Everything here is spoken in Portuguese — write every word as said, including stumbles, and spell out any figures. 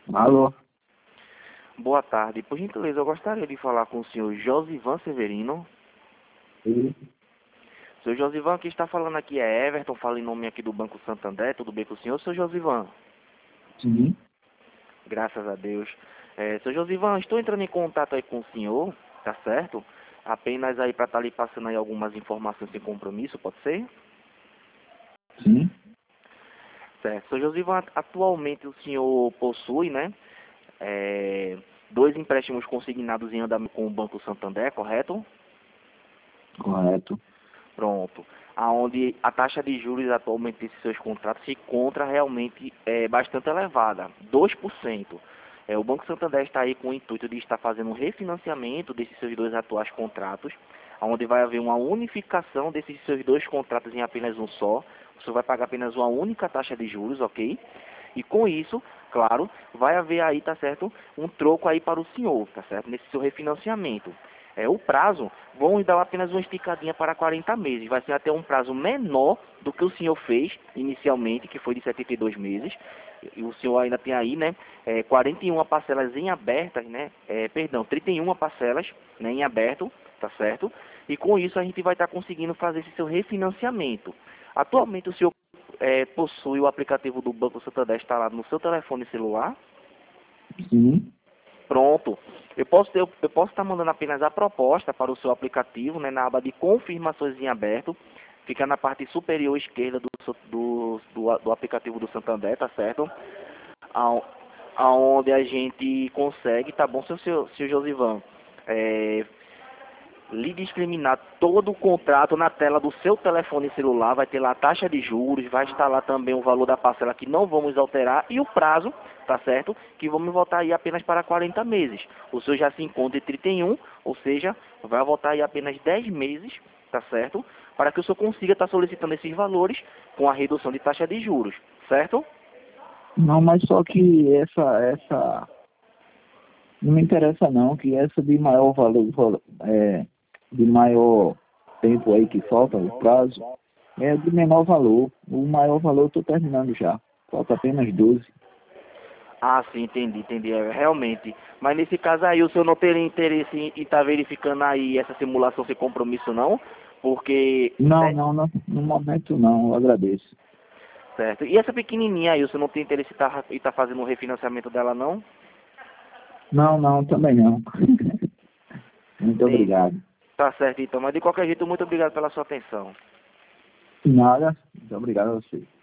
Alô? Boa tarde. Por gentileza, eu gostaria de falar com o senhor Josivan Severino. Sim. Senhor Josivan, quem está falando aqui é Everton, fala em nome aqui do Banco Santander. Tudo bem com o senhor, senhor Josivan? Sim. Graças a Deus. É, senhor Josivan, estou entrando em contato aí com o senhor, tá certo? Apenas aí para estar lhe passando aí algumas informações sem compromisso, pode ser? Sim. Certo. Senhor Josivan, atualmente o senhor possui, né, é, dois empréstimos consignados em andamento com o Banco Santander, correto? Correto. Pronto. Aonde a taxa de juros atualmente desses seus contratos se encontra realmente é, bastante elevada, dois por cento. É, o Banco Santander está aí com o intuito de estar fazendo um refinanciamento desses seus dois atuais contratos, onde vai haver uma unificação desses seus dois contratos em apenas um só. Você vai pagar apenas uma única taxa de juros, ok? E com isso, claro, vai haver aí, tá certo, um troco aí para o senhor, tá certo, nesse seu refinanciamento. É, o prazo, vamos dar apenas uma esticadinha para quarenta meses. Vai ser até um prazo menor do que o senhor fez inicialmente, que foi de setenta e dois meses. E o senhor ainda tem aí, né, é, quarenta e uma parcelas em abertas, né, é, perdão, trinta e uma parcelas, né, em aberto, tá certo? E com isso a gente vai estar conseguindo fazer esse seu refinanciamento. Atualmente o senhor é, possui o aplicativo do Banco Santander instalado no seu telefone celular? Sim. Pronto. Eu posso ter, eu posso estar mandando apenas a proposta para o seu aplicativo, né, na aba de confirmações em aberto. Fica na parte superior esquerda do, seu- do, do, do aplicativo do Santander, tá certo? Ao- Aonde a gente consegue, tá bom, seu, seu, seu Josivan? É, lhe discriminar todo o contrato na tela do seu telefone celular, vai ter lá a taxa de juros, vai estar lá também o valor da parcela que não vamos alterar e o prazo, tá certo? Que vamos voltar aí apenas para quarenta meses. O senhor já se encontra em trinta e um, ou seja, vai voltar aí apenas dez meses, tá certo? Para que o senhor consiga estar solicitando esses valores com a redução de taxa de juros, certo? Não, mas só que essa, essa não me interessa não, que essa de maior valor, val- é, de maior tempo aí que falta, o prazo, é de menor valor. O maior valor eu estou terminando já. Falta apenas doze. Ah, sim, entendi, entendi. É, realmente. Mas nesse caso aí, o senhor não teria interesse em estar verificando aí essa simulação sem compromisso, não? Porque, Não, né? não, não, no momento não, eu agradeço. Certo. E essa pequenininha aí, o senhor não tem interesse em estar tá fazendo um refinanciamento dela, não? Não, não, também não. Muito Entendi. obrigado. Tá certo, então. Mas de qualquer jeito, muito obrigado pela sua atenção. Nada, muito obrigado a você.